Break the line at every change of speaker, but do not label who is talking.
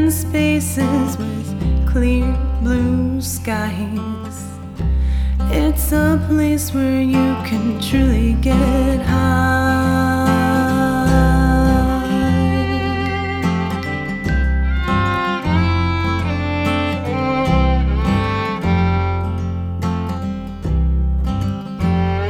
open spaces with clear blue skies. It's a place where you